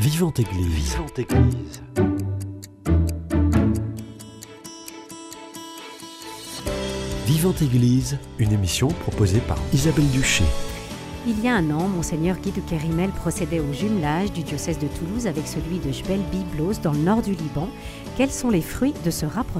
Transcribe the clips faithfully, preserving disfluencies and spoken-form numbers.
Vivante Église. Vivante Église. Vivante Église, une émission proposée par Isabelle Duché. Il y a un an, Monseigneur Guy de Kérimel procédait au jumelage du diocèse de Toulouse avec celui de Jebel Byblos dans le nord du Liban. Quels sont les fruits de ce rapprochement ?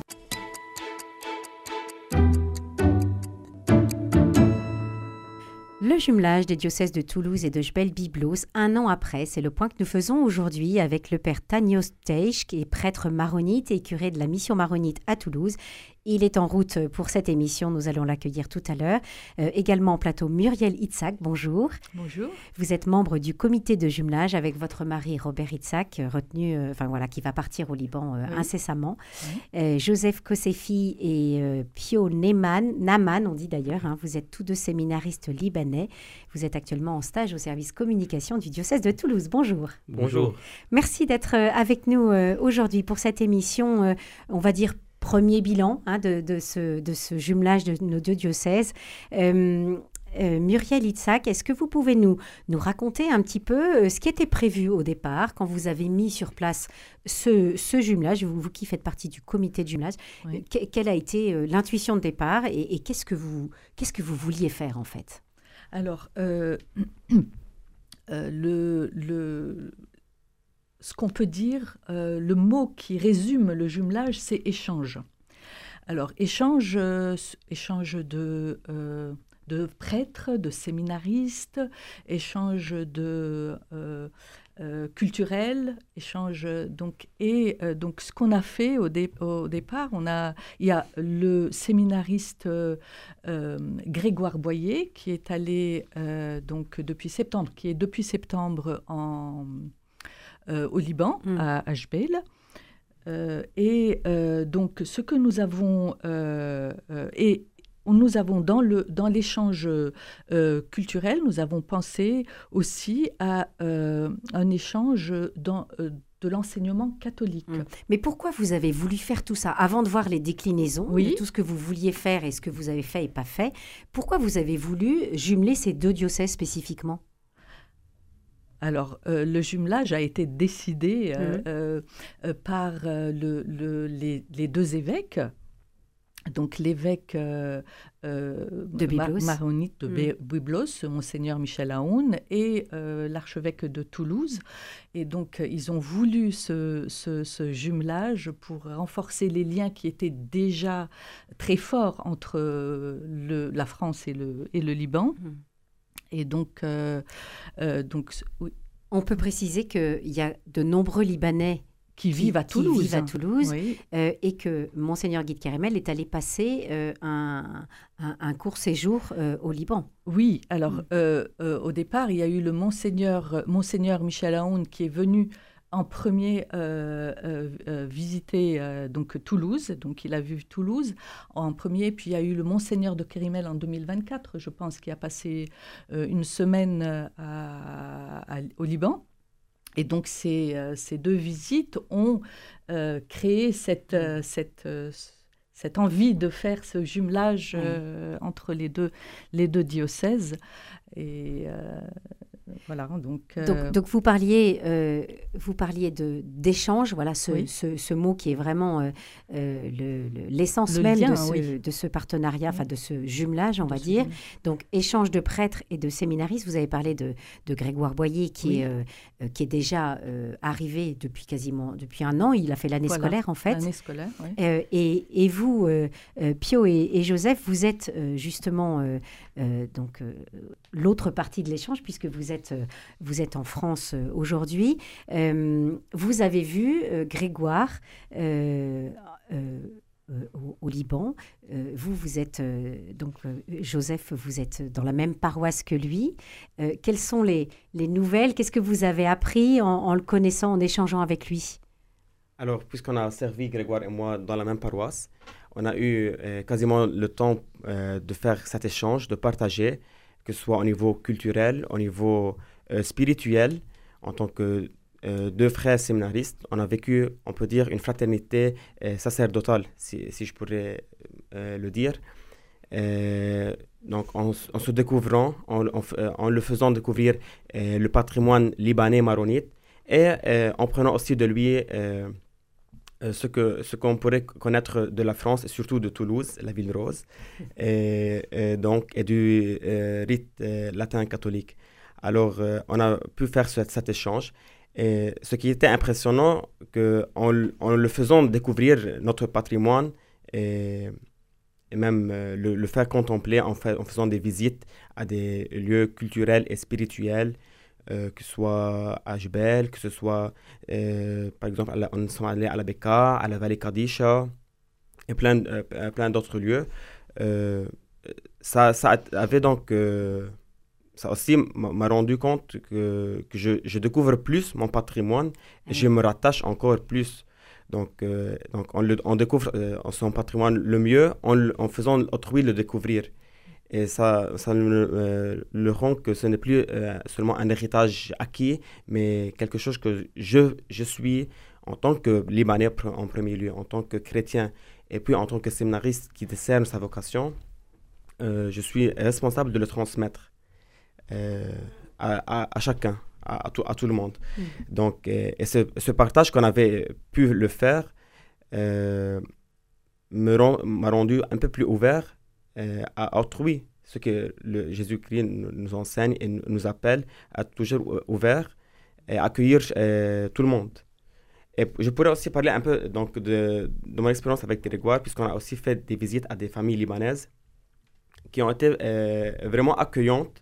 Le jumelage des diocèses de Toulouse et de Jebel Byblos, un an après, c'est le point que nous faisons aujourd'hui avec le père Tanios Teish, qui est prêtre maronite et curé de la mission maronite à Toulouse. Il est en route pour cette émission, nous allons l'accueillir tout à l'heure. Euh, également en plateau, Muriel Itzhak, bonjour. Bonjour. Vous êtes membre du comité de jumelage avec votre mari Robert Itzhak, retenu, euh, enfin voilà, qui va partir au Liban euh, oui. incessamment. Oui. Euh, Joseph Kosefi et euh, Pio Neman, Naman, on dit d'ailleurs, hein, vous êtes tous deux séminaristes libanais. Vous êtes actuellement en stage au service communication du diocèse de Toulouse. Bonjour. Bonjour. Merci d'être avec nous euh, aujourd'hui pour cette émission, euh, on va dire, premier bilan hein, de, de, ce, de ce jumelage de nos deux diocèses. Euh, euh, Muriel Itzhak, est-ce que vous pouvez nous, nous raconter un petit peu euh, ce qui était prévu au départ quand vous avez mis sur place ce, ce jumelage, vous, vous qui faites partie du comité de jumelage, oui. euh, que, quelle a été euh, l'intuition de départ et, et qu'est-ce que vous, qu'est-ce que vous vouliez faire en fait ? Alors, euh, euh, le... le... Ce qu'on peut dire, euh, le mot qui résume le jumelage, c'est échange. Alors, échange, euh, échange de, euh, de prêtres, de séminaristes, échange de euh, euh, culturel, échange donc et euh, donc ce qu'on a fait au, dé, au départ, on a il y a le séminariste euh, euh, Grégoire Boyer qui est allé euh, donc depuis septembre, qui est depuis septembre en Euh, au Liban, mmh. à, à Jebel. Euh, et euh, donc, ce que nous avons, euh, euh, et nous avons dans, le, dans l'échange euh, culturel, nous avons pensé aussi à euh, un échange dans, euh, de l'enseignement catholique. Mmh. Mais pourquoi vous avez voulu faire tout ça ? Avant de voir les déclinaisons oui. de tout ce que vous vouliez faire et ce que vous avez fait et pas fait, pourquoi vous avez voulu jumeler ces deux diocèses spécifiquement ? Alors, euh, le jumelage a été décidé euh, mmh. euh, euh, par euh, le, le, les, les deux évêques, donc l'évêque euh, euh, de Byblos. Mar- maronite de mmh. Byblos, Monseigneur Michel Aoun, et euh, l'archevêque de Toulouse. Et donc, euh, ils ont voulu ce, ce, ce jumelage pour renforcer les liens qui étaient déjà très forts entre le, la France et le, et le Liban. Mmh. Et donc, euh, euh, donc oui. On peut préciser qu'il y a de nombreux Libanais qui, qui vivent à Toulouse, qui vivent à Toulouse oui. euh, et que Monseigneur Guy de Kérimel est allé passer euh, un, un, un court séjour euh, au Liban. Oui, alors mmh. euh, euh, au départ, il y a eu le Monseigneur, Monseigneur Michel Aoun qui est venu en premier euh, euh, euh, visiter euh, donc Toulouse, donc il a vu Toulouse en premier, puis il y a eu le Monseigneur de Kérimel en deux mille vingt-quatre, je pense, qui a passé euh, une semaine à, à, au Liban. Et donc ces, euh, ces deux visites ont euh, créé cette, euh, cette, euh, cette envie de faire ce jumelage euh, entre les deux, les deux diocèses. Et euh, voilà, donc, euh... donc, donc vous parliez, euh, vous parliez de, d'échange, voilà ce, oui. ce, ce mot qui est vraiment euh, euh, le, le, l'essence le même lien, de, ce, oui. de ce partenariat, enfin oui. de ce jumelage, on de va dire. Jumelage. Donc, échange de prêtres et de séminaristes. Vous avez parlé de, de Grégoire Boyer qui, oui. est, euh, qui est déjà euh, arrivé depuis quasiment depuis un an. Il a fait l'année voilà. scolaire, en fait. L'année scolaire, oui. Euh, et, et vous, euh, euh, Pio et, et Joseph, vous êtes euh, justement euh, euh, donc, euh, l'autre partie de l'échange, puisque vous êtes, euh, vous êtes en France euh, aujourd'hui. Euh, vous avez vu euh, Grégoire euh, euh, euh, au, au Liban. Euh, vous, vous êtes, euh, donc euh, Joseph, vous êtes dans la même paroisse que lui. Euh, quelles sont les, les nouvelles ? Qu'est-ce que vous avez appris en, en le connaissant, en échangeant avec lui ? Alors, puisqu'on a servi Grégoire et moi dans la même paroisse, on a eu euh, quasiment le temps euh, de faire cet échange, de partager, que ce soit au niveau culturel, au niveau euh, spirituel, en tant que euh, deux frères séminaristes. On a vécu, on peut dire, une fraternité euh, sacerdotale, si, si je pourrais euh, le dire. Euh, donc, en, en se découvrant, en, en, en le faisant découvrir euh, le patrimoine libanais maronite, et euh, en prenant aussi de lui euh, euh, ce que ce qu'on pourrait connaître de la France et surtout de Toulouse, la ville rose, et, et donc et du euh, rite euh, latin catholique. Alors euh, on a pu faire ce, cet échange. Et ce qui était impressionnant, que en, en le faisant découvrir notre patrimoine et, et même euh, le, le faire contempler en, fait, en faisant des visites à des lieux culturels et spirituels, euh, que ce soit à Jbel, que ce soit, euh, par exemple, à la, on est allé à la Bekaa, à la vallée Kadisha, et plein, euh, plein d'autres lieux. Euh, ça, ça avait donc... Euh, ça aussi m'a rendu compte que, que je, je découvre plus mon patrimoine et mmh. je me rattache encore plus. Donc, euh, donc on, le, on découvre euh, son patrimoine le mieux en, en faisant autrui le découvrir. Et ça, ça le, euh, le rend que ce n'est plus euh, seulement un héritage acquis, mais quelque chose que je, je suis en tant que Libanais en premier lieu, en tant que chrétien, et puis en tant que séminariste qui décerne sa vocation, euh, je suis responsable de le transmettre. Euh, à, à, à chacun, à, à, tout, à tout le monde. Mmh. Donc, et, et ce, ce partage qu'on avait pu le faire euh, me rend, m'a rendu un peu plus ouvert euh, à autrui, ce que le Jésus-Christ nous, nous enseigne et nous appelle à toujours ouvert et accueillir euh, tout le monde. Et je pourrais aussi parler un peu donc, de, de mon expérience avec Grégoire, puisqu'on a aussi fait des visites à des familles libanaises qui ont été euh, vraiment accueillantes.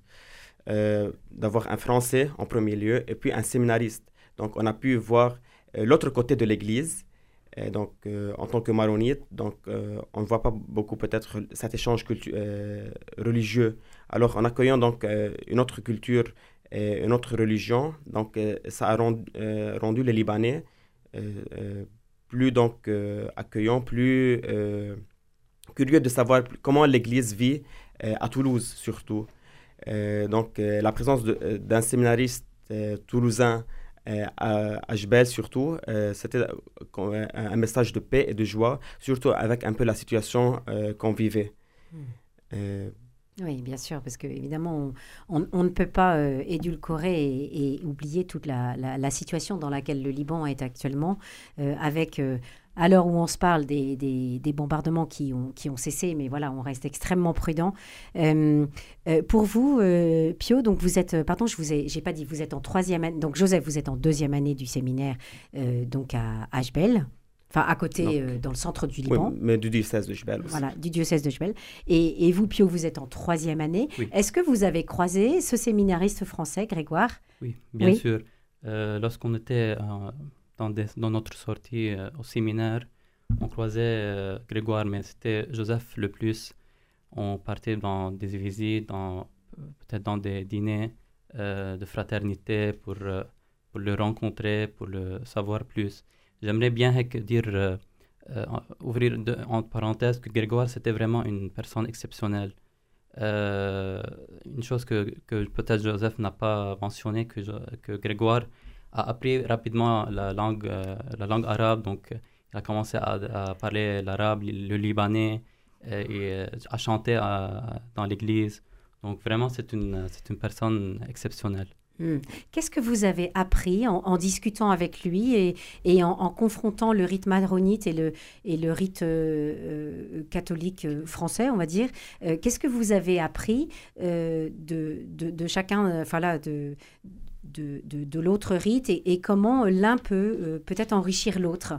Euh, d'avoir un Français en premier lieu et puis un séminariste. Donc, on a pu voir euh, l'autre côté de l'Église. Et donc, euh, en tant que maronite, donc, euh, on ne voit pas beaucoup peut-être cet échange cultu- euh, religieux. Alors, en accueillant donc euh, une autre culture et une autre religion, donc, euh, ça a rendu, euh, rendu les Libanais euh, euh, plus donc, euh, accueillants, plus euh, curieux de savoir comment l'Église vit euh, à Toulouse surtout. Euh, donc, euh, la présence de, euh, d'un séminariste euh, toulousain euh, à, à Jbel, surtout, euh, c'était euh, un message de paix et de joie, surtout avec un peu la situation euh, qu'on vivait. Mmh. Euh, Oui, bien sûr, parce qu'évidemment, on, on, on ne peut pas euh, édulcorer et, et oublier toute la, la, la situation dans laquelle le Liban est actuellement, euh, avec, euh, à l'heure où on se parle, des, des, des bombardements qui ont, qui ont cessé, mais voilà, on reste extrêmement prudent. Euh, euh, pour vous, euh, Pio, donc vous êtes, pardon, je vous ai, j'ai pas dit, vous êtes en troisième année, donc Joseph, vous êtes en deuxième année du séminaire, euh, donc à Jbel. Enfin, à côté, euh, dans le centre du Liban. Oui, mais du diocèse de Jbel aussi. Voilà, du diocèse de Jbel. Et, et vous, Pio, vous êtes en troisième année. Oui. Est-ce que vous avez croisé ce séminariste français, Grégoire? Oui, bien oui. sûr. Euh, lorsqu'on était euh, dans, des, dans notre sortie euh, au séminaire, on croisait euh, Grégoire, mais c'était Joseph le plus. On partait dans des visites, dans, peut-être dans des dîners euh, de fraternité pour, euh, pour le rencontrer, pour le savoir plus. J'aimerais bien dire, euh, euh, ouvrir de, entre parenthèses, que Grégoire, c'était vraiment une personne exceptionnelle. Euh, une chose que, que peut-être Joseph n'a pas mentionné, que, que Grégoire a appris rapidement la langue, euh, la langue arabe. Donc, il a commencé à, à parler l'arabe, le libanais, et, et à chanter à, dans l'église. Donc, vraiment, c'est une, c'est une personne exceptionnelle. Mmh. Qu'est-ce que vous avez appris en, en discutant avec lui et, et en, en confrontant le rite maronite et le, et le rite euh, catholique français, on va dire? euh, Qu'est-ce que vous avez appris euh, de, de, de chacun, enfin là, de, de, de, de l'autre rite et, et comment l'un peut euh, peut-être enrichir l'autre?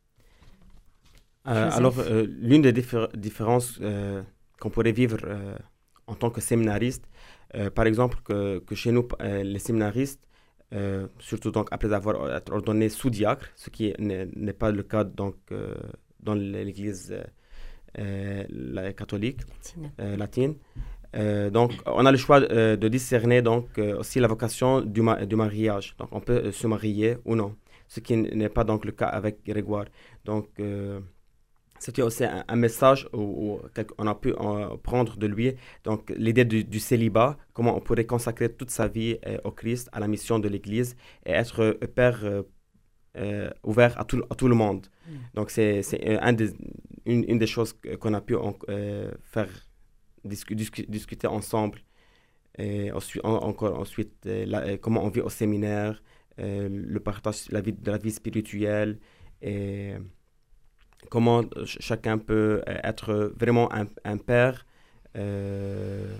euh, Alors, euh, l'une des diffé- différences euh, qu'on pourrait vivre euh, en tant que séminariste, Euh, par exemple, que, que chez nous, euh, les séminaristes, euh, surtout donc après avoir été ordonnés sous-diacre, ce qui n'est, n'est pas le cas donc, euh, dans l'Église euh, la catholique latine. Euh, latine. Euh, donc, on a le choix euh, de discerner donc, euh, aussi la vocation du, ma- du mariage. Donc, on peut euh, se marier ou non, ce qui n'est pas donc le cas avec Grégoire. Donc, euh, c'était aussi un, un message où, où on a pu euh, prendre de lui, donc l'idée du, du célibat, comment on pourrait consacrer toute sa vie euh, au Christ, à la mission de l'Église et être euh, père euh, euh, ouvert à tout, à tout le monde. Mm. Donc c'est, c'est un des, une, une des choses qu'on a pu en, euh, faire discu, discu, discuter ensemble. Et ensuite, en, encore ensuite, euh, la, euh, comment on vit au séminaire, euh, le partage la vie, de la vie spirituelle et comment ch- chacun peut être vraiment un, un père euh,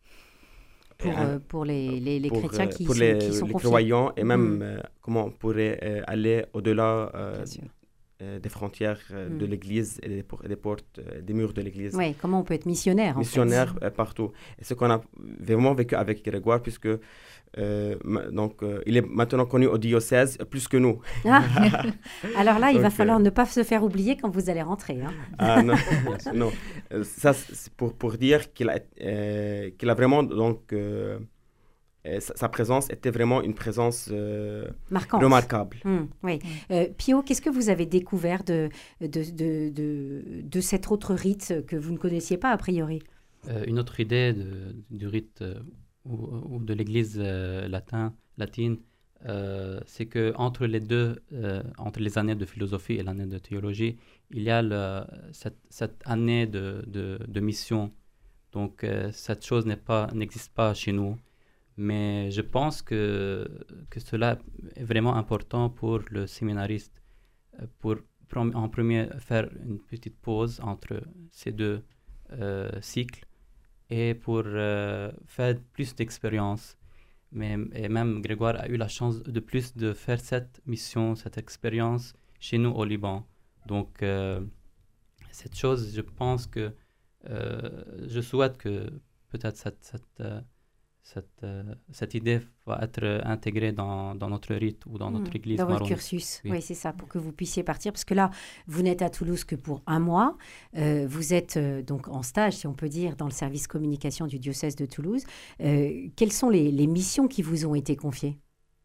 Pour, un, euh, pour les, les, les pour, chrétiens qui pour sont, les, qui sont les confiés. croyants et même Mm. euh, comment on pourrait euh, aller au-delà euh, Bien sûr. euh, des frontières euh, Mm. de l'Église et des, por- des portes, euh, des murs de l'Église. Ouais, comment on peut être missionnaire, Missionnaires en fait. euh, partout. Et ce qu'on a vraiment vécu avec Grégoire, puisque euh, ma- donc, euh, il est maintenant connu au diocèse plus que nous. Ah. Alors là, il va Donc, falloir euh, ne pas se faire oublier quand vous allez rentrer. Hein. Ah non, non. Euh, ça c'est pour, pour dire qu'il a, euh, qu'il a vraiment donc euh, euh, sa, sa présence était vraiment une présence euh, Marquante. remarquable. Hum, oui. Euh, Pio, qu'est-ce que vous avez découvert de, de, de, de, de cet autre rite que vous ne connaissiez pas a priori? Euh, une autre idée de- du rite euh, ou, ou de l'Église euh, latin, latine, euh, c'est que entre les deux, euh, entre les années de philosophie et l'année de théologie, il y a le- cette, cette année de, de, de mission. Donc euh, cette chose n'est pas, n'existe pas chez nous. Mais je pense que, que cela est vraiment important pour le séminariste, euh, pour prom- en premier faire une petite pause entre ces deux euh, cycles et pour euh, faire plus d'expérience. Mais et même Grégoire a eu la chance de plus de faire cette mission, cette expérience chez nous au Liban. Donc, euh, cette chose, je pense que euh, je souhaite que peut-être cette, cette, euh, cette, euh, cette idée va être intégrée dans, dans notre rite ou dans Hum, notre église Dans votre maronite. cursus, Oui. oui, c'est ça, pour que vous puissiez partir. Parce que là, vous n'êtes à Toulouse que pour un mois. Euh, vous êtes euh, donc en stage, si on peut dire, dans le service communication du diocèse de Toulouse. Euh, quelles sont les, les missions qui vous ont été confiées,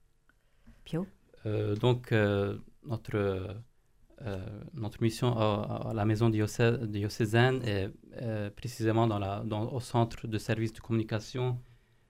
Pio? Euh, donc, euh, notre, euh, notre mission à, à la maison diocé- diocésaine est euh, précisément dans la, dans, au centre de service de communication.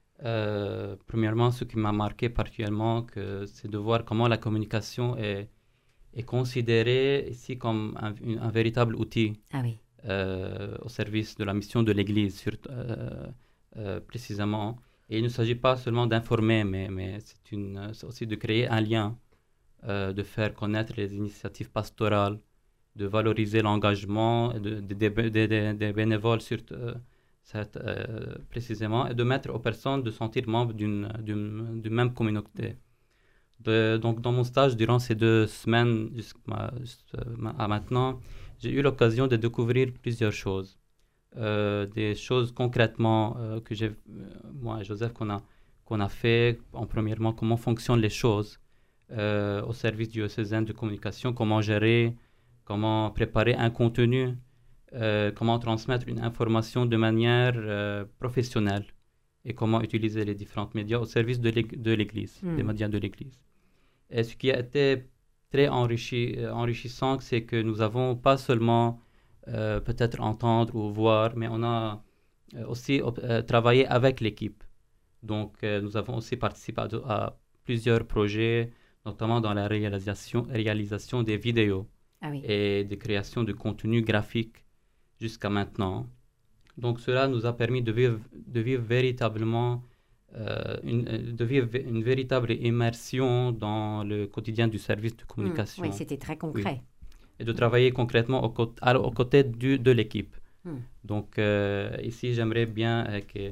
Euh, premièrement, ce qui m'a marqué particulièrement, que c'est de voir comment la communication est, est considérée ici comme un, une- un véritable outil Ah oui. euh, au service de la mission de l'Église, surtout, euh, euh, précisément. Et il ne s'agit pas seulement d'informer, mais, mais c'est, une, c'est aussi de créer un lien, euh, de faire connaître les initiatives pastorales, de valoriser l'engagement de- de- de- de- de- des bénévoles, surtout, euh, cette, euh, précisément, et de mettre aux personnes de sentir membres d'une, d'une, d'une même communauté. De- donc, dans mon stage, durant ces deux semaines jusqu'à à maintenant, j'ai eu l'occasion de découvrir plusieurs choses. Euh, des choses concrètement euh, que j'ai, euh, moi et Joseph, qu'on a, qu'on a fait. En premièrement, comment fonctionnent les choses euh, au service diocésain de communication, comment gérer, comment préparer un contenu, euh, comment transmettre une information de manière euh, professionnelle et comment utiliser les différents médias au service de l'ég- de l'Église, Mm. des médias de l'Église. Et ce qui a été très enrichi, euh, enrichissant, c'est que nous avons pas seulement euh, peut-être entendre ou voir, mais on a euh, aussi euh, travaillé avec l'équipe. Donc, euh, nous avons aussi participé à, à plusieurs projets, notamment dans la réalisation, réalisation des vidéos Ah oui. et de création de contenu graphique jusqu'à maintenant. Donc, cela nous a permis de vivre, de vivre véritablement euh, une, de vivre une véritable immersion dans le quotidien du service de communication. Mm. Oui, c'était très concret. Et de travailler concrètement aux, cô- à- aux côtés du, de l'équipe. Mm. Donc, euh, ici, j'aimerais bien euh, que,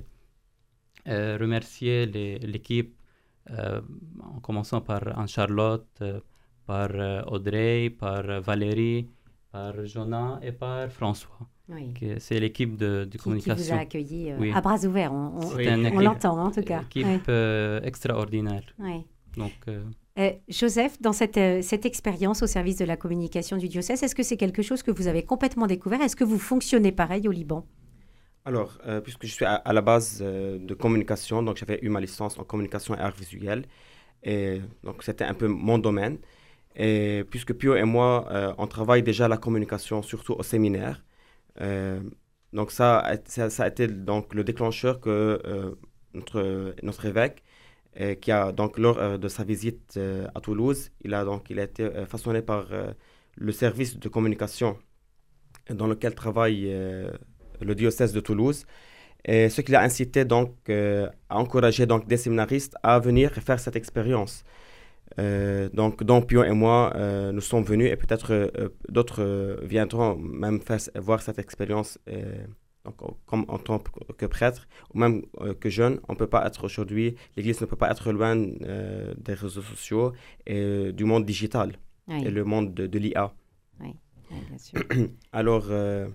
euh, remercier les- l'équipe, euh, en commençant par Anne-Charlotte, euh, par euh, Audrey, par euh, Valérie, par Jonah et par François. Oui. Que c'est l'équipe de, de Qui, qui communication. vous a accueilli euh, Oui. à bras ouverts. On, on- C'était une on équipe- l'entend en tout cas. Équipe Oui. euh, extraordinaire. Oui. Donc, euh, Euh, Joseph, dans cette, euh, cette expérience au service de la communication du diocèse, est-ce que c'est quelque chose que vous avez complètement découvert? Est-ce que vous fonctionnez pareil au Liban? Alors, euh, puisque je suis à, à la base euh, de communication, donc j'avais eu ma licence en communication et arts visuels, et donc c'était un peu mon domaine. Et puisque Pio et moi, euh, on travaille déjà la communication, surtout au séminaire, euh, donc ça, a été- ça, ça a été donc le déclencheur que euh, notre, notre évêque, euh, qui a donc lors euh, de sa visite euh, à Toulouse, il a donc il a été euh, façonné par euh, le service de communication dans lequel travaille euh, le diocèse de Toulouse, et ce qui l'a incité donc euh, à encourager donc des séminaristes à venir faire cette expérience. Euh, donc, dont Pio et moi, euh, nous sommes venus et peut-être euh, d'autres euh, viendront même faire, voir cette expérience euh, donc, comme en tant que prêtre ou même euh, que jeune. On peut pas être aujourd'hui, l'Église ne peut pas être loin euh, des réseaux sociaux et euh, du monde digital oui. et le monde de, de l'I A. Oui, oui, bien sûr. Alors, euh,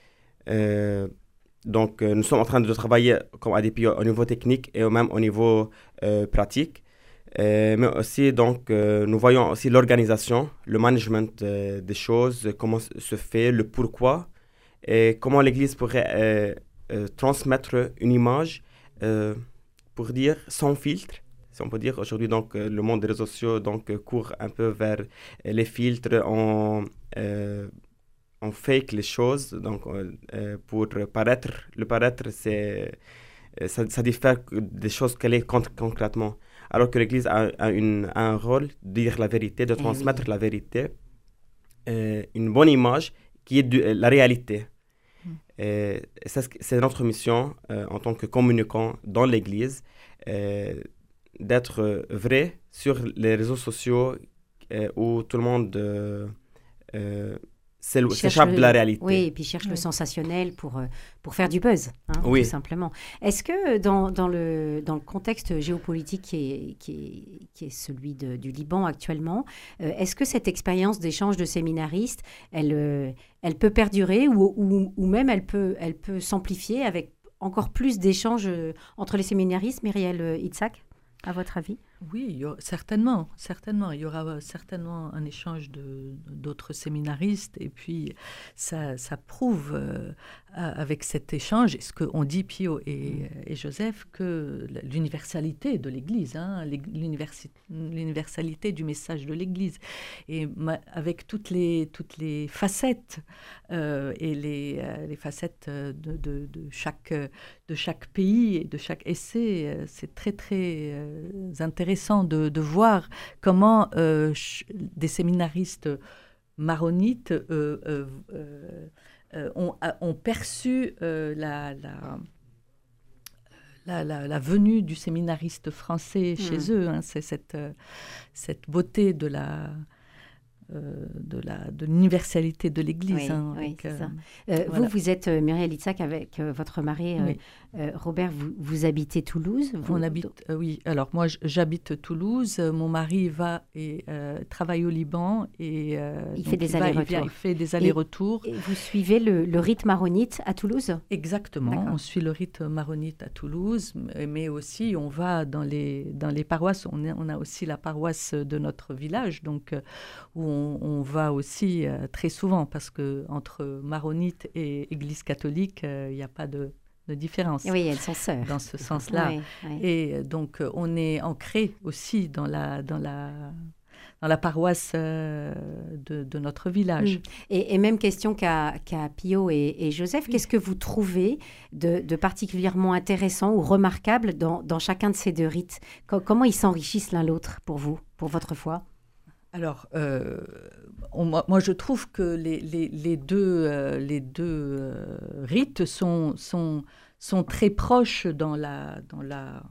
euh, donc, euh, nous sommes en train de travailler comme A D P au niveau technique et même au niveau euh, pratique. Euh, mais aussi, donc, euh, nous voyons aussi l'organisation, le management euh, des choses, comment se fait, le pourquoi, et comment l'Église pourrait euh, euh, transmettre une image, euh, pour dire, sans filtre. Si on peut dire, aujourd'hui, donc, euh, le monde des réseaux sociaux donc, euh, court un peu vers euh, les filtres, on, euh, on fake les choses, donc, euh, pour paraître. Le paraître, c'est, ça, ça diffère des choses qu'elle est con- concrètement. Alors que l'Église a, a, une, a un rôle de dire la vérité, de transmettre oui. la vérité, euh, une bonne image qui est de, euh, la réalité. Mm. Et c'est, c'est notre mission euh, en tant que communicants dans l'Église, euh, d'être euh, vrai sur les réseaux sociaux euh, où tout le monde euh, euh, s'échappe le, de la réalité. Oui, et puis cherche oui. le sensationnel pour, pour faire du buzz, hein, oui. tout simplement. Est-ce que dans, dans, le, dans le contexte géopolitique qui est, qui est, qui est celui de, du Liban actuellement, euh, est-ce que cette expérience d'échange de séminaristes, elle, euh, elle peut perdurer ou, ou, ou même elle peut, elle peut s'amplifier avec encore plus d'échanges entre les séminaristes, Myriel Itzhak, à votre avis ? Oui, il y aura, certainement, certainement. Il y aura certainement un échange de, d'autres séminaristes et puis ça, ça prouve euh, avec cet échange, ce qu'on dit Pio et, et Joseph, que l'universalité de l'Église, hein, l'universalité du message de l'Église. Et ma, avec toutes les, toutes les facettes euh, et les, euh, les facettes de, de, de, chaque, de chaque pays et de chaque essai, c'est très, très euh, intéressant. De, de voir comment euh, ch- des séminaristes maronites euh, euh, euh, ont, ont perçu euh, la, la, la, la, la venue du séminariste français chez mmh. eux. Hein, c'est cette, cette beauté de la... Euh, de, la, de l'universalité de l'Église. Oui, hein, oui avec, c'est euh, ça. Euh, voilà. Vous, vous êtes euh, Myriel Itzhak avec euh, votre mari euh, oui. euh, Robert, vous, vous habitez Toulouse vous... On habite, euh, oui. Alors moi, j'habite Toulouse. Mon mari va et euh, travaille au Liban et euh, il fait des allers-retours. Il fait des allers-retours. Et, et vous suivez le, le rite maronite à Toulouse ? Exactement. D'accord. On suit le rite maronite à Toulouse, mais aussi on va dans les dans les paroisses. On, est, on a aussi la paroisse de notre village, donc euh, où on On, on va aussi euh, très souvent parce que entre maronite et Église catholique, il euh, n'y a pas de, de différence. Oui, elles sont sœurs. Dans ce sens-là. Oui, oui. Et donc, on est ancré aussi dans la, dans la, dans la paroisse euh, de, de notre village. Mmh. Et, et même question qu'à, qu'à Pio et, et Joseph, oui. Qu'est-ce que vous trouvez de, de particulièrement intéressant ou remarquable dans, dans chacun de ces deux rites ? Comment ils s'enrichissent l'un l'autre pour vous, pour votre foi ? Alors, euh, on, moi, je trouve que les, les, les deux, euh, les deux euh, rites sont, sont, sont très proches dans la... Dans la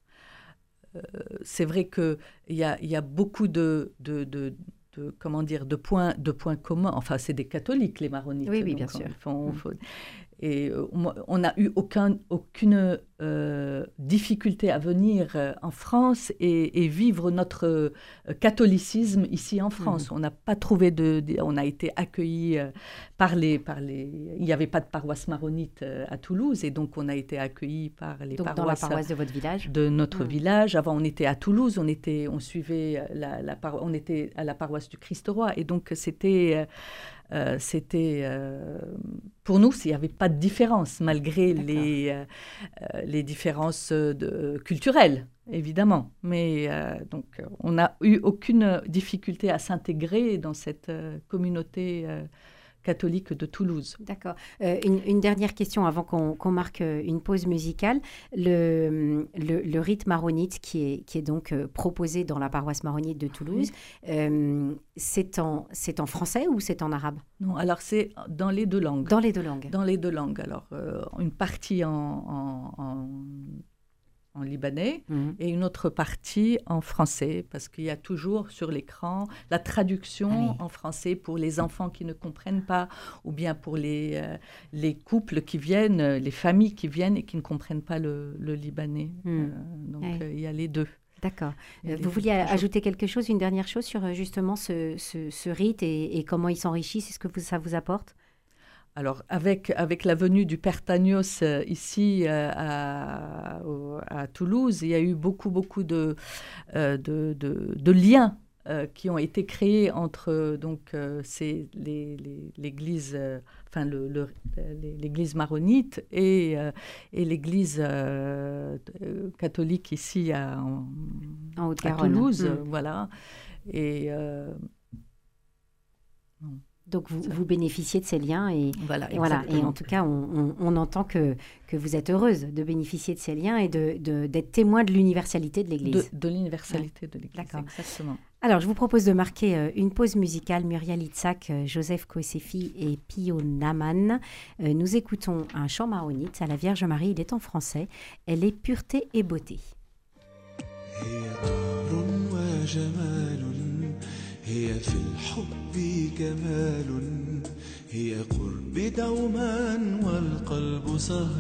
euh, c'est vrai qu'il y a, y a beaucoup de, de, de, de, comment dire, de, points, de points communs. Enfin, c'est des catholiques, les maronites. Oui, oui, donc, bien sûr. On, on, faut, et euh, on n'a eu aucun, aucune euh, difficulté à venir euh, en France et, et vivre notre euh, catholicisme ici en France. Mmh. On n'a pas trouvé de, de... On a été accueillis euh, par, les, par les... Il n'y avait pas de paroisse maronite euh, à Toulouse et donc on a été accueillis par les donc paroisses... dans la paroisse de votre village ? De notre mmh. village. Avant, on était à Toulouse, on, était, on suivait la, la paro... on était à la paroisse du Christ-Roi et donc c'était... Euh, Euh, c'était euh, pour nous, il n'y avait pas de différence malgré les, euh, les différences de, culturelles, évidemment. Mais euh, donc, on n'a eu aucune difficulté à s'intégrer dans cette euh, communauté euh, catholique de Toulouse. D'accord. Euh, une, une dernière question avant qu'on, qu'on marque une pause musicale. Le, le, le rite maronite qui est, qui est donc euh, proposé dans la paroisse maronite de Toulouse, oui. euh, c'est, en, c'est en français ou c'est en arabe ? Non, alors c'est dans les deux langues. Dans les deux langues. Dans les deux langues. Alors, euh, une partie en, en, en, en libanais Mmh. et une autre partie en français, parce qu'il y a toujours sur l'écran la traduction Ah oui. en français pour les enfants qui ne comprennent pas, ou bien pour les, euh, les couples qui viennent, euh, les familles qui viennent et qui ne comprennent pas le, le libanais. Mmh. Euh, donc Ouais. euh, il y a les deux. D'accord. Et Euh, les- vous vouliez toujours- ajouter quelque chose, une dernière chose sur euh, justement ce, ce, ce rite et, et comment il s'enrichit, c'est ce que vous, ça vous apporte? Alors, avec, avec la venue du Père Tagnos euh, ici euh, à, au- à Toulouse, il y a eu beaucoup, beaucoup de, euh, de, de, de liens euh, qui ont été créés entre euh, donc, euh, ces- les- les- l'Église, euh, enfin, le, le- les- l'Église maronite et, euh, et l'Église euh, euh, catholique ici à, en- En à Haute-Garonne. Toulouse. Mm. euh, Voilà. Et euh, Donc vous, Ça. vous bénéficiez de ces liens et, voilà, et voilà. Et exactement. en tout cas, on, on- on entend que, que vous êtes heureuse de bénéficier de ces liens et de, de- d'être témoin de l'universalité de de, l'Église. de l'universalité de l'Église. D'accord. Exactement. Alors, je vous propose de marquer euh, une pause musicale. Muriel Itzhak, euh, Joseph Kosefi et Pio Naman. Euh, nous écoutons un chant maronite à la Vierge Marie. Il est en français. Elle est pureté et beauté. هي طهر وجمال هي في الحب كمال هي قرب دوما والقلب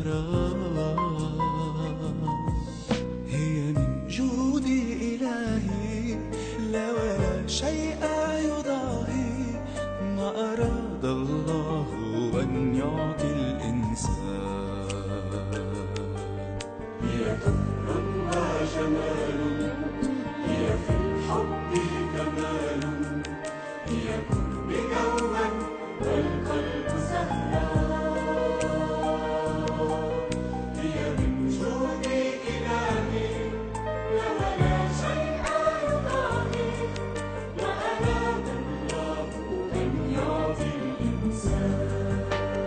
سهران هي من جود إلهي لا ولا شيء يضاهي ما أراد الله أن يعطي الإنسان هي طهر وجمال هي في الحب كمال هي قرب دوما والقلب سهران هي من جود إلهي لا ولا شيء يضاهي ما أراد الله أن يعطي الإنسان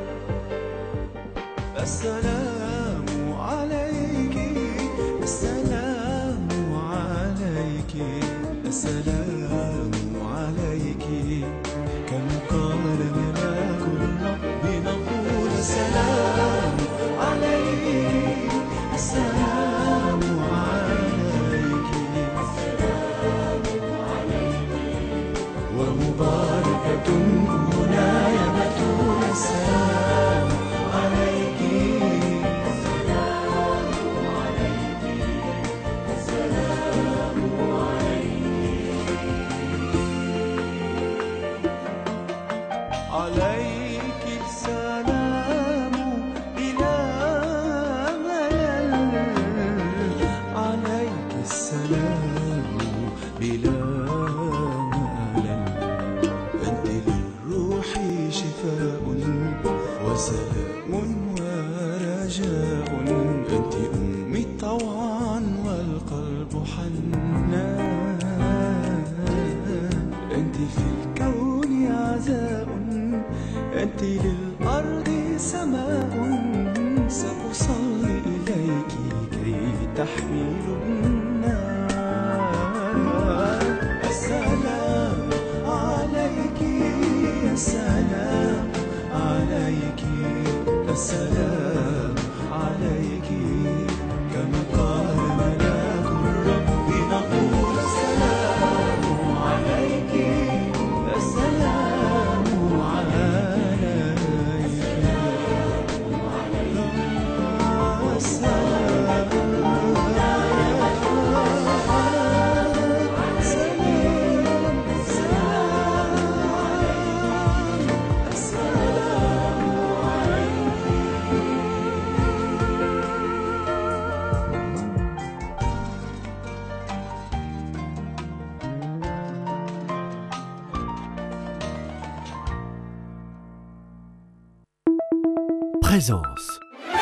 السلام عليك السلام عليك السلام عليك كم قال ملاك الرب نقول السلام عليك السلام عليك السلام عليك ومباركة هنا يا بتول السلام عليك السلام عليك السلام عليك السلام بلا ملل عليك السلام بلا ملل أنت للروح شفاء وسلام ورجاء أنت أمي طوعا والقلب حنان أنت في الكون عزاء أنت للأرض سماء سأصلي إليك كي تحمل النار السلام عليك السلام عليك السلام عليك كما قال ملاك الرب نقول السلام عليك السلام عليك Présence.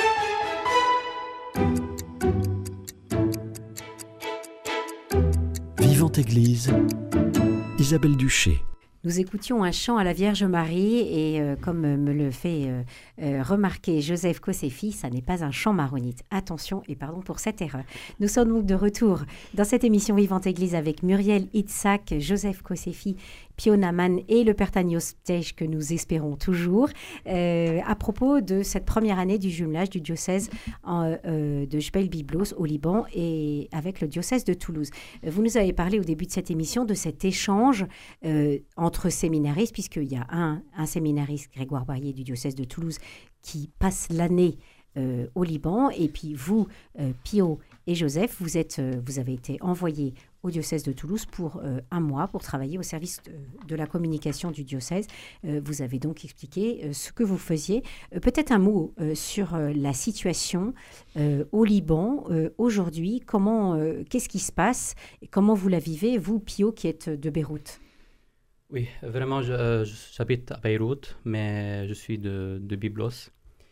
Vivante Église, Isabelle Duché. Nous écoutions un chant à la Vierge Marie et euh, comme euh, me le fait euh, euh, remarquer Joseph Kosefi, ça n'est pas un chant maronite. Attention et pardon pour cette erreur. Nous sommes donc de retour dans cette émission Vivante Église avec Muriel Itzhak, Joseph Kosefi, Pio Naaman et le père Tanios Tej, que nous espérons toujours, euh, à propos de cette première année du jumelage du diocèse en, euh, de Jebel Byblos au Liban et avec le diocèse de Toulouse. Vous nous avez parlé au début de cette émission de cet échange euh, entre séminaristes, puisqu'il y a un, un séminariste, Grégoire Barrier du diocèse de Toulouse, qui passe l'année euh, au Liban, et puis vous, euh, Pio et Joseph, vous, êtes, euh, vous avez été envoyés au diocèse de Toulouse pour euh, un mois pour travailler au service de, de la communication du diocèse. Euh, vous avez donc expliqué euh, ce que vous faisiez. Euh, peut-être un mot euh, sur euh, la situation euh, au Liban euh, aujourd'hui. Comment, euh, qu'est-ce qui se passe et comment vous la vivez, vous, Pio, qui êtes de Beyrouth? Oui, vraiment, je, euh, j'habite à Beyrouth, mais je suis de, de Byblos,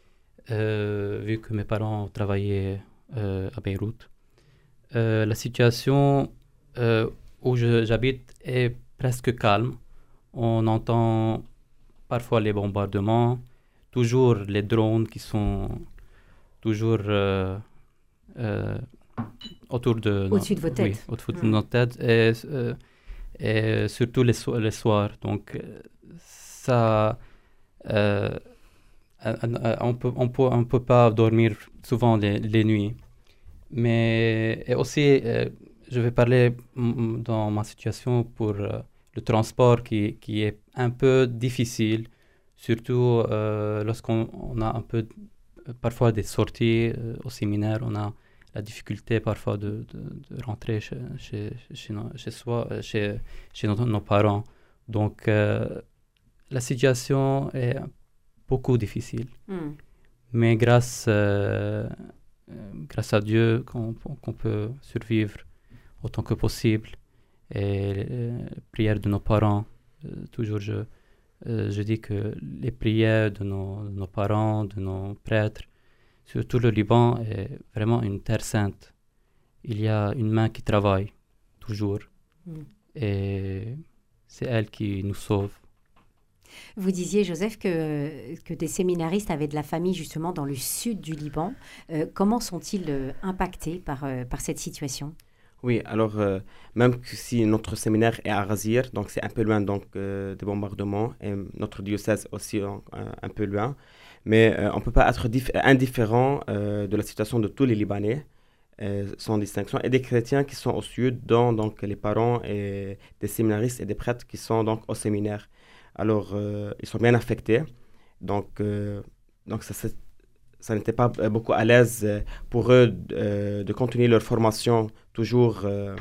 euh, vu que mes parents travaillaient euh, à Beyrouth. Euh, la situation euh, où je, j'habite est presque calme. On entend parfois les bombardements, toujours les drones qui sont toujours euh, euh, autour de... Au-dessus de vos têtes. Oui, au-dessus de Mmh. nos têtes. Et, euh, et surtout les, so- les soirs. Donc, euh, ça... euh, euh, euh, on peut, on peut, on peut pas dormir souvent les, les nuits. Mais et aussi, euh, je vais parler mm, dans ma situation pour euh, le transport qui, qui est un peu difficile, surtout euh, lorsqu'on on a un peu, parfois des sorties euh, au séminaire, on a la difficulté parfois de, de, de rentrer chez, chez, chez, nos- chez soi, euh, chez, chez nos, nos parents. Donc, euh, la situation est beaucoup difficile. Hmm. Mais grâce, euh, euh, grâce à Dieu qu'on, qu'on peut survivre autant que possible. Et euh, les prières de nos parents, euh, toujours je, euh, je dis que les prières de nos, de nos parents, de nos prêtres, surtout le Liban est vraiment une terre sainte. Il y a une main qui travaille toujours. Mm. Et c'est elle qui nous sauve. Vous disiez, Joseph, que, que des séminaristes avaient de la famille justement dans le sud du Liban. Euh, comment sont-ils euh, impactés par, euh, par cette situation? Oui, alors euh, même que si notre séminaire est à Razir, donc c'est un peu loin donc, euh, des bombardements, et notre diocèse aussi euh, un peu loin, mais euh, on ne peut pas être dif- indifférent euh, de la situation de tous les Libanais, euh, sans distinction, et des chrétiens qui sont au sud, dont donc, les parents et des séminaristes et des prêtres qui sont donc au séminaire. Alors, euh, ils sont bien affectés, donc, euh, donc ça, c'est- ça n'était pas euh, beaucoup à l'aise euh, pour eux euh, de continuer leur formation toujours euh,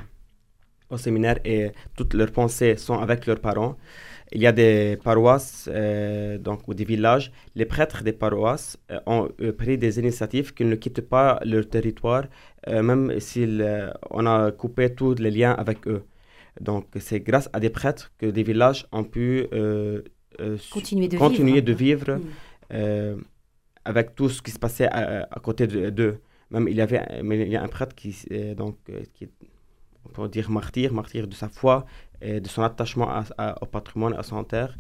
au séminaire, et toutes leurs pensées sont avec leurs parents. Il y a des paroisses euh, donc, ou des villages. Les prêtres des paroisses euh, ont euh, pris des initiatives qu'ils ne quittent pas leur territoire, euh, même si on a coupé tous les liens avec eux. Donc c'est grâce à des prêtres que des villages ont pu euh, euh, Continuer de continuer vivre. de vivre Mm. euh, avec tout ce qui se passait à, à côté de- d'eux. Même il y avait, mais il y a un prêtre qui, euh, donc, euh, qui est, on peut dire martyr, martyr de sa foi et de son attachement à- à- au patrimoine, à son terre,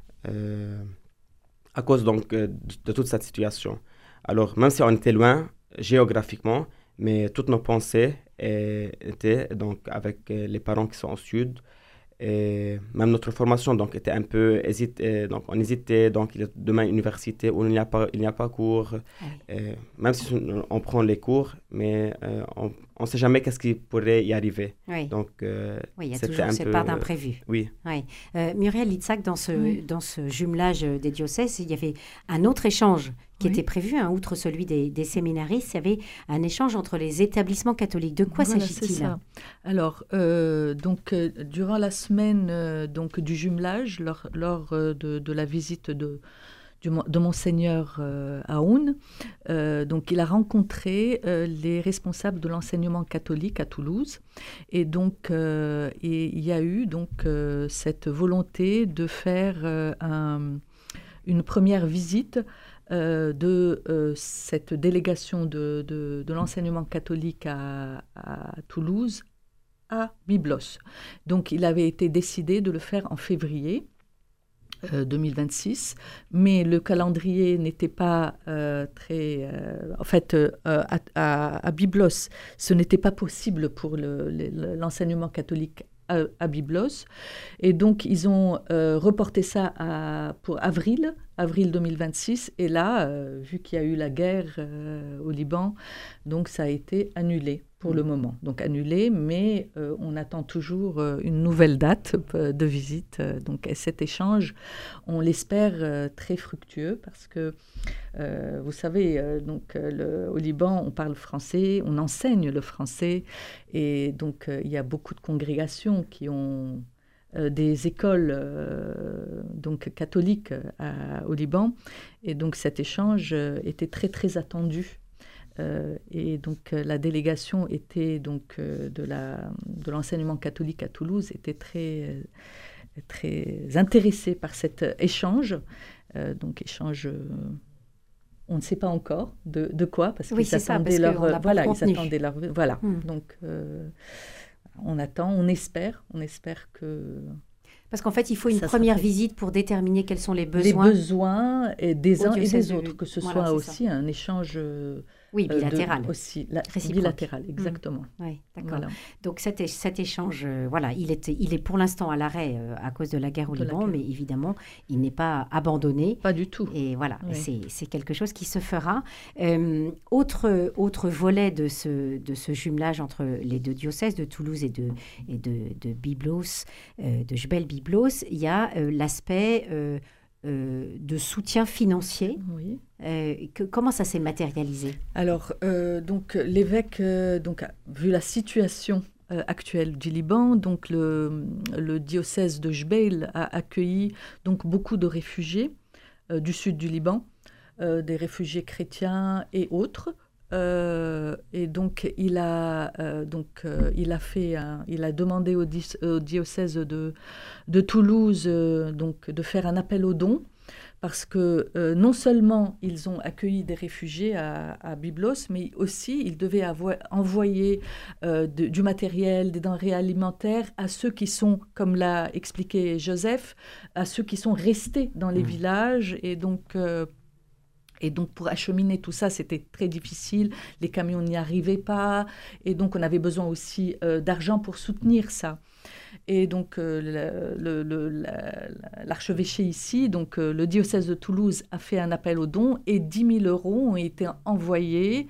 euh, à cause donc euh, de, de toute cette situation. Alors même si on était loin géographiquement, mais toutes nos pensées euh, étaient donc avec euh, les parents qui sont au sud. Et même notre formation donc, était un peu hésité, donc on hésitait, donc il y a demain université où il n'y a pas, il n'y a pas cours, Ah oui. et même si on, on prend les cours, mais euh, on ne sait jamais qu'est-ce qui pourrait y arriver. Oui. Donc, euh, Oui, il y a c'était toujours un cette peu, part euh, d'imprévu. Oui, Oui. Euh, Muriel Litzak, dans ce, Oui. dans ce jumelage euh, des diocèses, il y avait un autre échange qui Oui. était prévu, hein, outre celui des, des séminaristes. Il y avait un échange entre les établissements catholiques. De quoi Voilà, s'agit-il? c'est ça. Alors, euh, donc, euh, durant la semaine euh, donc, du jumelage, lors, lors euh, de, de la visite de, du mon- de Monseigneur euh, Aoun, euh, donc, il a rencontré euh, les responsables de l'enseignement catholique à Toulouse. Et donc, euh, et il y a eu donc, euh, cette volonté de faire euh, un- une première visite euh, de euh, cette délégation de, de, de l'enseignement catholique à, à Toulouse à Byblos. Donc il avait été décidé de le faire en février euh, deux mille vingt-six, mais le calendrier n'était pas euh, très... euh, en fait, euh, à, à, à Byblos, ce n'était pas possible pour le, le- l'enseignement catholique à, à Byblos. Et donc, ils ont euh, reporté ça à, pour avril, avril deux mille vingt-six. Et là, euh, vu qu'il y a eu la guerre euh, au Liban, donc ça a été annulé pour mmh. le moment. Donc annulé, mais euh, on attend toujours euh, une nouvelle date de visite. Donc et cet échange, on l'espère euh, très fructueux parce que, euh, vous savez, euh, donc, euh, le, au Liban, on parle français, on enseigne le français. Et donc, euh, il y a beaucoup de congrégations qui ont... Euh, des écoles euh, donc catholiques à, au Liban, et donc cet échange euh, était très très attendu. Euh, et donc euh, la délégation était donc euh, de la de l'enseignement catholique à Toulouse était très euh, très intéressée par cet échange. Euh, donc échange. Euh, on ne sait pas encore de, de quoi parce oui, qu'ils attendaient ça, leur euh, voilà ils attendaient leur voilà hmm. donc. Euh, On attend, on espère, on espère que... Parce qu'en fait, il faut une première visite pour déterminer quels sont les besoins. Les besoins et des uns et des autres, que ce voilà, soit aussi ça. un échange... Oui, bilatéral. De, aussi, la, bilatéral, exactement. Mmh. Oui, d'accord. Voilà. Donc cet, cet échange, euh, voilà, il est, il est pour l'instant à l'arrêt euh, à cause de la guerre au de Liban, guerre. Mais évidemment, il n'est pas abandonné. Pas du tout. Et voilà, oui. c'est, c'est quelque chose qui se fera. Euh, autre, autre volet de ce, de ce jumelage entre les deux diocèses de Toulouse et de, et de, de Byblos, euh, de Jebel-Byblos, il y a euh, l'aspect... Euh, Euh, de soutien financier. Oui. Euh, que, comment ça s'est matérialisé? Alors, euh, donc, l'évêque, euh, donc, vu la situation euh, actuelle du Liban, donc le, le diocèse de Jbeil a accueilli donc, beaucoup de réfugiés euh, du sud du Liban, euh, des réfugiés chrétiens et autres. Euh, et donc il a euh, donc euh, il a fait un, il a demandé au, di- au diocèse de de Toulouse euh, donc de faire un appel aux dons parce que euh, non seulement ils ont accueilli des réfugiés à, à Byblos, mais aussi ils devaient avo- envoyer euh, de, du matériel, des denrées alimentaires à ceux qui sont, comme l'a expliqué Joseph, à ceux qui sont restés dans les mmh. villages. Et donc euh, Et donc, pour acheminer tout ça, c'était très difficile. Les camions n'y arrivaient pas. Et donc, on avait besoin aussi euh, d'argent pour soutenir ça. Et donc, euh, le, le, la, l'archevêché ici, donc euh, le diocèse de Toulouse, a fait un appel aux dons et dix mille euros ont été envoyés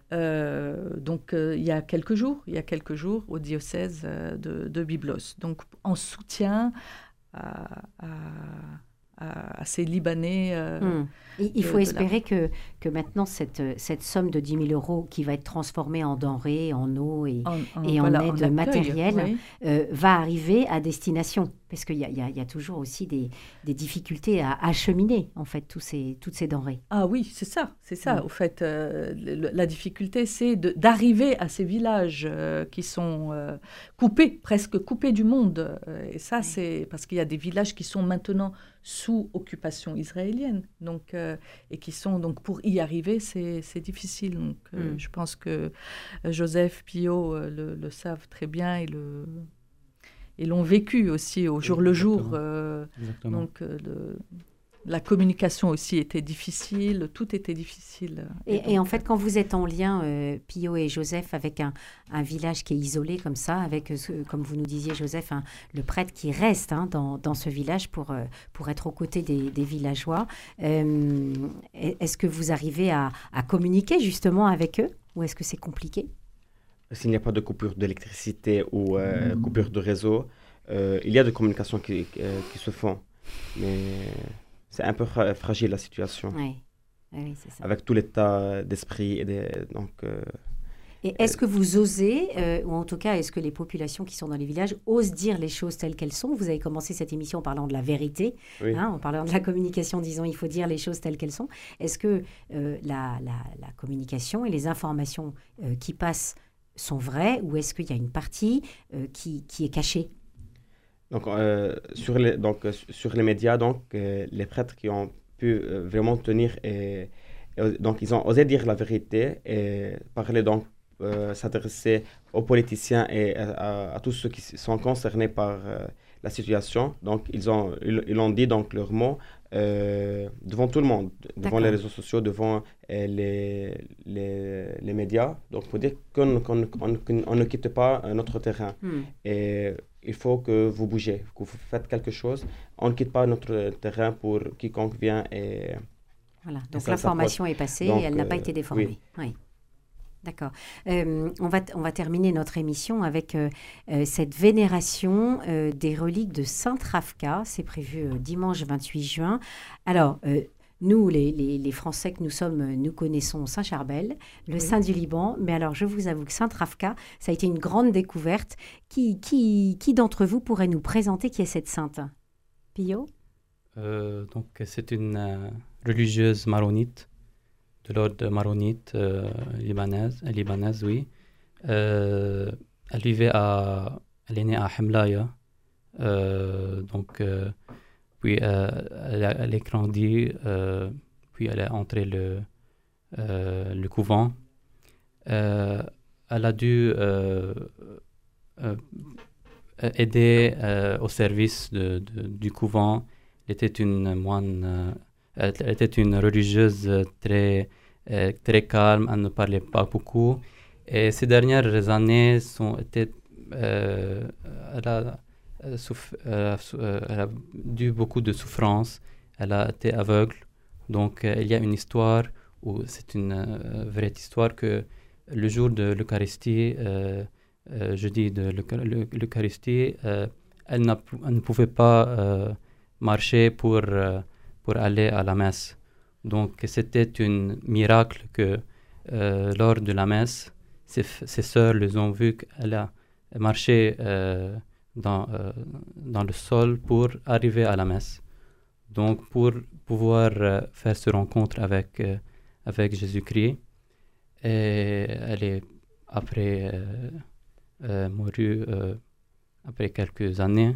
euh, donc, euh, il y a quelques jours, il y a quelques jours au diocèse euh, de, de Byblos. Donc, en soutien à... à À, à ces Libanais. Euh, mmh. Il faut de, espérer de la... que, que maintenant, cette, cette somme de dix mille euros qui va être transformée en denrées, en eau et en, en, et voilà, en aide en matérielle oui. euh, va arriver à destination. Parce qu'il y a, y a, y a toujours aussi des, des difficultés à acheminer, en fait, tous ces, toutes ces denrées. Ah oui, c'est ça, c'est ça. Mmh. Au fait, euh, le, la difficulté, c'est de, d'arriver à ces villages euh, qui sont euh, coupés, presque coupés du monde. Et ça, oui. c'est parce qu'il y a des villages qui sont maintenant sous occupation israélienne. Donc, euh, et qui sont, donc, pour y arriver, c'est, c'est difficile. Donc, euh, mmh. je pense que Joseph, Pio euh, le, le savent très bien et le... et l'ont vécu aussi au jour Exactement. le jour. Euh, donc, euh, le, la communication aussi était difficile, tout était difficile. Et, et, donc, et en fait, quand vous êtes en lien, euh, Pio et Joseph, avec un, un village qui est isolé comme ça, avec, euh, comme vous nous disiez, Joseph, hein, le prêtre qui reste hein, dans, dans ce village pour, euh, pour être aux côtés des, des villageois, euh, est-ce que vous arrivez à, à communiquer justement avec eux ou est-ce que c'est compliqué ? S'il n'y a pas de coupure d'électricité ou euh, mmh. coupure de réseau, euh, il y a des communications qui, euh, qui se font. Mais c'est un peu fra- fragile la situation. Oui, oui c'est ça. Avec tout l'état d'esprit. Et des, donc, euh, et est-ce que vous osez, euh, ou en tout cas, est-ce que les populations qui sont dans les villages osent dire les choses telles qu'elles sont ? Vous avez commencé cette émission en parlant de la vérité, oui. hein, en parlant de la communication, disons, il faut dire les choses telles qu'elles sont. Est-ce que euh, la, la, la communication et les informations euh, qui passent sont vraies ou est-ce qu'il y a une partie euh, qui, qui est cachée ? Donc, euh, sur, les, donc euh, sur les médias, donc, euh, les prêtres qui ont pu euh, vraiment tenir, et, et, donc ils ont osé dire la vérité et parler donc euh, s'adresser aux politiciens et à, à- à tous ceux qui s- sont concernés par euh, la situation. Donc, ils ont, ils, ils ont dit donc leur mot euh, devant tout le monde, devant D'accord. les réseaux sociaux, devant euh, les, les, les médias. Donc, pour dire qu'on qu'on- qu'on- qu'on ne quitte pas euh, notre terrain. Hmm. Et il faut que vous bougez, que vous faites quelque chose. On ne quitte pas notre terrain pour quiconque vient et... Voilà, donc ça l'information est passée Donc, et elle n'a pas euh, été déformée. oui. Oui. D'accord. Euh, on, va, on va terminer notre émission avec euh, euh, cette vénération euh, des reliques de Sainte Rafka. C'est prévu euh, dimanche vingt-huit juin. Alors, euh, nous, les, les, les Français que nous sommes, euh, nous connaissons Saint Charbel, le Oui. saint du Liban. Mais alors, je vous avoue que Sainte Rafka, ça a été une grande découverte. Qui, qui, qui d'entre vous pourrait nous présenter qui est cette sainte? Pio? Euh, donc, c'est une euh, religieuse maronite, de l'ordre maronite euh, libanaise, euh, libanaise, oui. Euh, elle vivait à, elle est née à Hemlaya, euh, donc, euh, puis euh, elle, a- elle est grandie, euh, puis elle est entrée le, euh, le couvent. Euh, Elle a dû euh, euh, aider euh, au service de, de- du couvent. Elle était une moine, euh, elle, elle était une religieuse euh, très, euh, très calme, elle ne parlait pas beaucoup. Et ces dernières années sont été, euh, elle, a, elle, a souff- elle a sou- euh, elle a dû beaucoup de souffrance. Elle a été aveugle. Donc euh, il y a une histoire où c'est une euh, vraie histoire que le jour de l'Eucharistie, euh, euh, jeudi de l'Eucha- l'Eu- l'Eucharistie, euh, elle, n'a pu- elle ne pouvait pas euh, marcher pour, euh, pour aller à la messe. Donc c'était un miracle que euh, lors de la messe, ses, f- ses sœurs les ont vu qu'elle a marché euh, dans, euh, dans le sol pour arriver à la messe. Donc pour pouvoir euh, faire ce rencontre avec, euh, avec Jésus-Christ. Et elle est après euh, euh, mourue euh, après quelques années.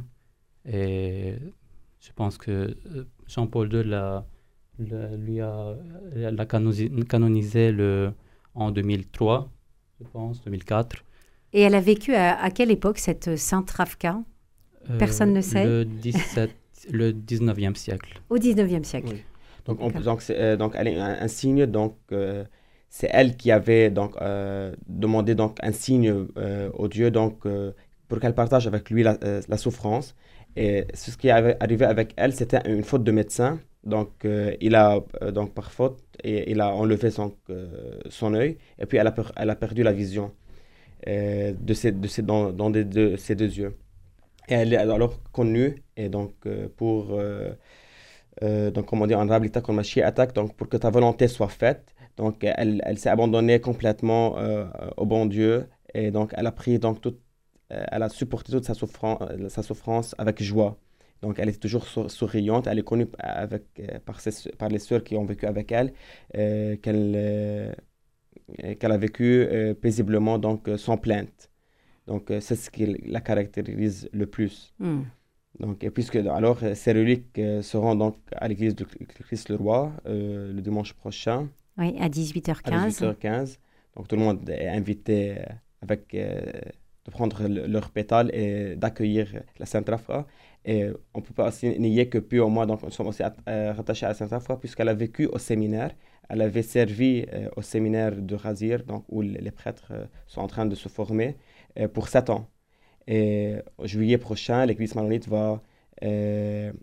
Et je pense que euh, Jean-Paul deux l'a, l'a- lui a, l'a canonisé, canonisé le, en deux mille trois, je pense, deux mille quatre. Et elle a vécu à, à quelle époque, cette Sainte Rafka? Personne ne sait. Le, dix-sept, le dix-neuvième siècle. Au dix-neuvième siècle. Oui. Donc, on, D'accord. donc, c'est, euh, donc, elle est un, un signe. Donc, euh, c'est elle qui avait donc, euh, demandé donc, un signe euh, au Dieu donc, euh, pour qu'elle partage avec lui la, euh, la souffrance. Et ce qui est arri- arrivé avec elle, c'était une faute de médecin. Donc, euh, il a, euh, donc, par faute, et, il a enlevé son, euh, son œil. Et puis, elle a, per- elle a perdu la vision euh, de ses, de ses, dans, dans des- de ses deux yeux. Et elle est alors connue et donc, euh, pour... euh, euh, donc, comme on dit en arabe, l'État comme attaque, donc pour que ta volonté soit faite. Donc, elle, elle s'est abandonnée complètement euh, au bon Dieu et donc elle a pris donc toute, euh, elle a supporté toute sa souffrance, sa souffrance avec joie. Donc, elle est toujours sou- souriante. Elle est connue avec, euh, par, ses, par les sœurs qui ont vécu avec elle, euh, qu'elle euh, qu'elle a vécu euh, paisiblement, donc euh, sans plainte. Donc, euh, c'est ce qui la caractérise le plus. Hmm. Donc, et puisque alors euh, ces reliques euh, seront donc à l'église de Christ-le-Roi euh, le dimanche prochain Oui, à dix-huit heures à quinze. dix-huit heures quinze. Donc tout le monde est invité euh, avec euh, de prendre le- leurs pétales et d'accueillir la Sainte Rafka. Et on ne peut pas aussi nier que Pio et moi donc nous sommes aussi at- euh, rattachés à la Sainte Rafka puisqu'elle a vécu au séminaire. Elle avait servi euh, au séminaire de Razir, donc où les les prêtres euh, sont en train de se former euh, pour sept ans. Et en juillet prochain, l'Église maronite va euh,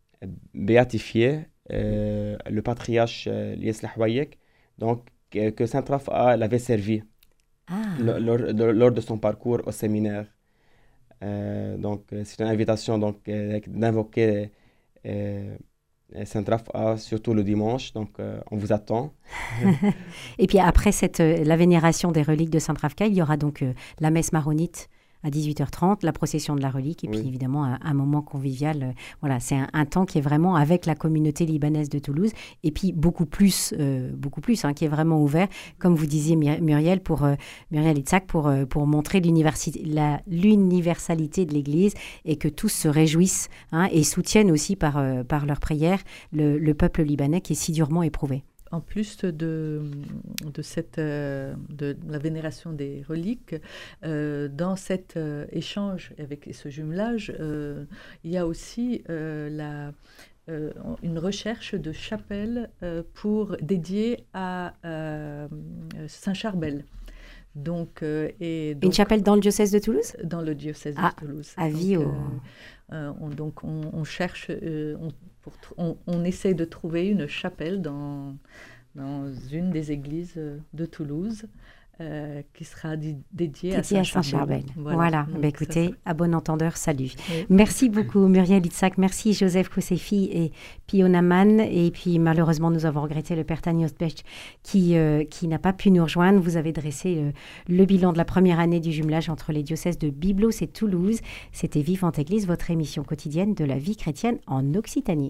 béatifier euh, le patriarche euh, Lies Lahwayek, donc que, que Sainte Rafka l'avait servi Ah, lo- lors, lors- lors de son parcours au séminaire. Euh, donc euh, c'est une invitation donc, euh, d'invoquer euh, Sainte Rafka, surtout le dimanche, donc euh, on vous attend. et puis après cette, euh, la vénération des reliques de Sainte Rafka, il y aura donc euh, la messe maronite à dix-huit heures trente, la procession de la relique, et puis Oui. évidemment un, un moment convivial. euh, voilà, c'est un, un temps qui est vraiment avec la communauté libanaise de Toulouse, et puis beaucoup plus, euh, beaucoup plus, hein, qui est vraiment ouvert, comme vous disiez Myr- Muriel, pour euh, Muriel Itzhak, pour euh, pour montrer l'université, la l'universalité de l'Église, et que tous se réjouissent, hein, et soutiennent aussi par euh, par leurs prières le, le peuple libanais qui est si durement éprouvé. en plus de, de, cette, euh, de la vénération des reliques, euh, dans cet euh, échange avec ce jumelage, euh, il y a aussi euh, la, euh, une recherche de chapelles euh, pour, dédiées à euh, Saint-Charbel. Donc, euh, et donc, une chapelle dans le diocèse de Toulouse? Dans le diocèse ah, de Toulouse. À Vio. Donc, euh, euh, on, donc on, on cherche, euh, on, pour, on, on essaie de trouver une chapelle dans, dans une des églises de Toulouse euh, qui sera di- dédiée à Saint-Charbel. Saint-Charbel. Voilà. voilà. Donc, bah, écoutez, ça, à bon entendeur, salut. Oui. Merci beaucoup Muriel Itzhak, merci Joseph Koussefi et Pio Naman. Et puis malheureusement, nous avons regretté le père Tani Osbech qui, euh, qui n'a pas pu nous rejoindre. Vous avez dressé euh, le bilan de la première année du jumelage entre les diocèses de Byblos et Toulouse. C'était Vivante Église, votre émission quotidienne de la vie chrétienne en Occitanie.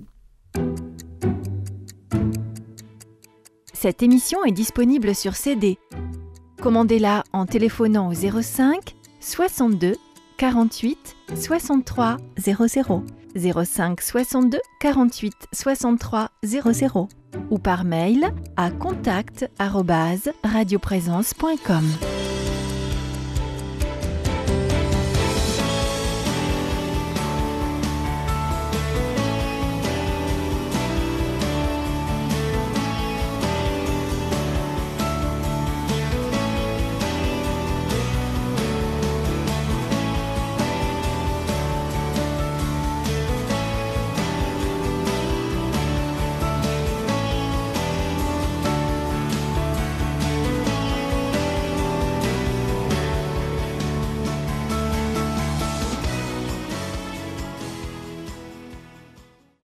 Cette émission est disponible sur C D. Commandez-la en téléphonant au zéro cinq soixante-deux quarante-huit soixante-trois zéro zéro, zéro cinq soixante-deux quarante-huit soixante-trois zéro zéro ou par mail à contact arobase radioprésence point com.